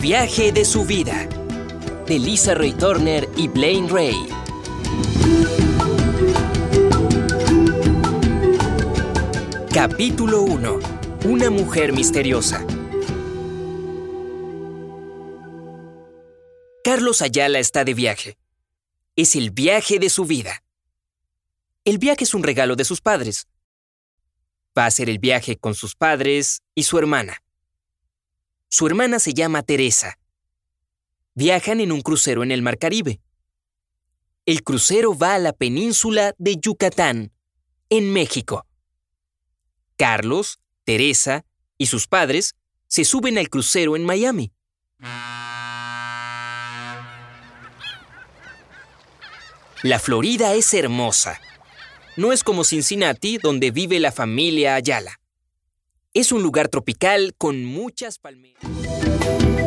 viaje de su vida, de Lisa Ray Turner y Blaine Ray. Capítulo 1. Una mujer misteriosa. Carlos Ayala está de viaje. Es el viaje de su vida. El viaje es un regalo de sus padres. Va a hacer el viaje con sus padres y su hermana. Su hermana se llama Teresa. Viajan en un crucero en el Mar Caribe. El crucero va a la península de Yucatán, en México. Carlos, Teresa y sus padres se suben al crucero en Miami. La Florida es hermosa. No es como Cincinnati, donde vive la familia Ayala. Es un lugar tropical con muchas palmeras.